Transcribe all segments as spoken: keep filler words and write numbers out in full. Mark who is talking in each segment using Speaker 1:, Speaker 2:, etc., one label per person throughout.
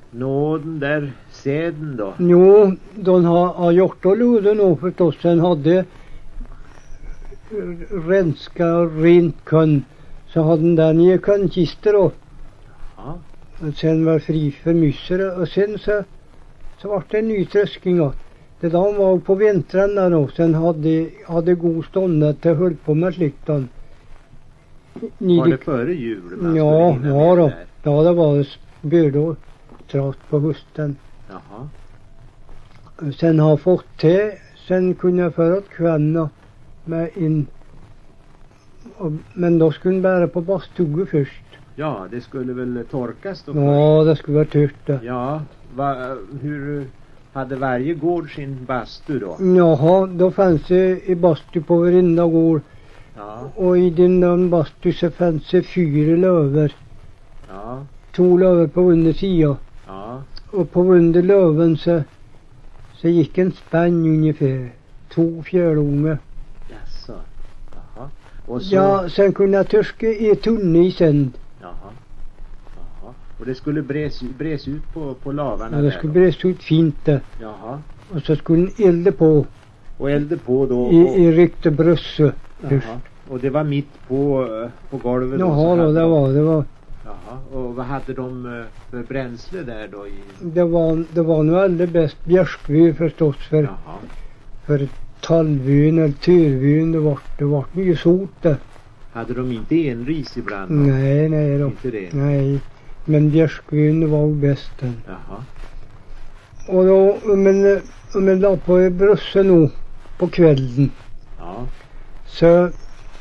Speaker 1: Nå, den där säden då?
Speaker 2: Jo, de har, har gjort och luden nog förstås. Sen hade renska och rent kun. Så hade den där nya kunkister då.
Speaker 1: Ja.
Speaker 2: Och sen var fri för myser. Och sen så, så var det en ny trösking då. Det där var på vintern då. Sen hade, hade god ståndet till höll på med sliktan.
Speaker 1: Var det före jul?
Speaker 2: Ja, ja då. Ja, det var det då. Trast på hösten.
Speaker 1: Jaha.
Speaker 2: Sen har jag fått det. Sen kunde jag föra åt kvällen med in. Och, men då skulle den bära på bastugu först.
Speaker 1: Ja, det skulle väl torkas då?
Speaker 2: Ja, det skulle vara tört det.
Speaker 1: Ja, va, hur hade varje gård sin bastu då?
Speaker 2: Jaha, då fanns det i bastu på varenda gård.
Speaker 1: Ja.
Speaker 2: Och i den bastu så fanns det fyra löver.
Speaker 1: Ja.
Speaker 2: Två löver på undersidan.
Speaker 1: Ja.
Speaker 2: Och på under löven så, så gick en spänn ungefär. Två fjärlungar.
Speaker 1: Jaså. Jaha. Och så...
Speaker 2: Ja, sen kunde jag törska i tunne i sänd.
Speaker 1: Jaha. Jaha. Och det skulle bres, bres ut på, på lavarna
Speaker 2: Ja, det
Speaker 1: där
Speaker 2: skulle
Speaker 1: då?
Speaker 2: bres ut fint där.
Speaker 1: Jaha.
Speaker 2: Och så skulle den elda på.
Speaker 1: Och elda på då? Och...
Speaker 2: I, i rykte brösse.
Speaker 1: Jaha. Och det var mitt på, på golvet?
Speaker 2: Jaha då, det var det var.
Speaker 1: Jaha. Och vad hade de för bränsle där då? I...
Speaker 2: Det var, det var nog alldeles bäst björskvy förstås för,
Speaker 1: Jaha.
Speaker 2: för tallvyn eller tyrvyn. Det var, det var mycket sort där.
Speaker 1: Hade de inte enris ibland? Då?
Speaker 2: Nej, nej då.
Speaker 1: Inte det?
Speaker 2: Nej, men björskvyn var bäst den.
Speaker 1: Jaha.
Speaker 2: Och då, men, men la på brössen nog på kvällen.
Speaker 1: Ja.
Speaker 2: Så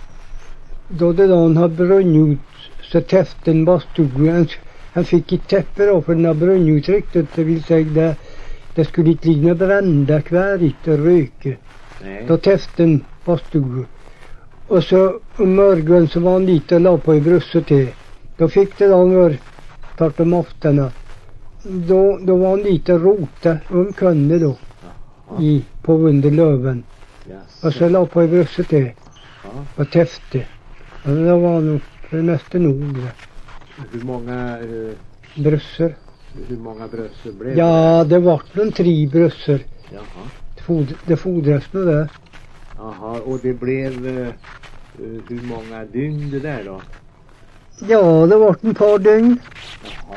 Speaker 2: då det då han har brunnit ut så täften bara stod han, han fick ett täppe då för den har brunnit ut riktigt. Det vill säga det, det skulle inte ligga brända kvar inte röka.
Speaker 1: Nej.
Speaker 2: Då täften bara stod. Och så om morgonen så var han lite la på i bröstet till. Då fick det då var tart om oftarna. Då, då var han lite rota om kunde då.
Speaker 1: Jaha.
Speaker 2: I, på under löven.
Speaker 1: Yes.
Speaker 2: Och så la på i bröstet till.
Speaker 1: Ja.
Speaker 2: Och täfte. Och det var nog för det mesta nog.
Speaker 1: Hur många uh,
Speaker 2: Brösser.
Speaker 1: hur många brösser blev
Speaker 2: Ja, det var någon tre brösser.
Speaker 1: Jaha.
Speaker 2: Det, fod, det fodras nog där.
Speaker 1: Jaha, och det blev uh, uh, hur många dygn det där då?
Speaker 2: Ja, det var en par dygn.
Speaker 1: Jaha.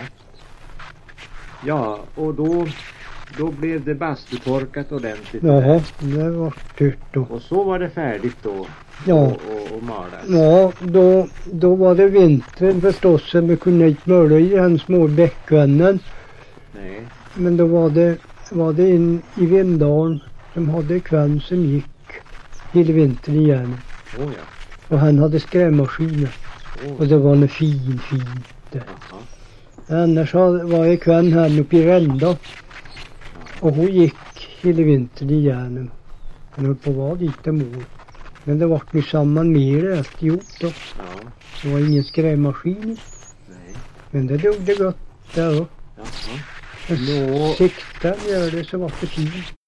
Speaker 1: Ja, och då då blev det bastutorkat ordentligt.
Speaker 2: Jaha, det var dyrt då.
Speaker 1: Och så var det färdigt då.
Speaker 2: Ja.
Speaker 1: Och, och, och malas.
Speaker 2: Ja, då, då var det vintern förstås. Så vi kunde inte möla i den små bäckvännen.
Speaker 1: Nej.
Speaker 2: Men då var det, var det en i Vindalen som hade kvann som gick hela vintern igen.
Speaker 1: Åh oh, ja.
Speaker 2: Och han hade skrämmaskiner.
Speaker 1: Oh.
Speaker 2: Och det var en fin, fin det.
Speaker 1: Jaha.
Speaker 2: Annars var jag kvann här uppe i Rända. Och hon gick hela vintern igenom. Han höll på att vara lite mor. Men det var nu samman med det alltihop då.
Speaker 1: Ja.
Speaker 2: Det var ingen skrämmaskin.
Speaker 1: Nej.
Speaker 2: Men det dog det gott där då.
Speaker 1: Jaha.
Speaker 2: Men
Speaker 1: Nå.
Speaker 2: sikten gör det så var det fint.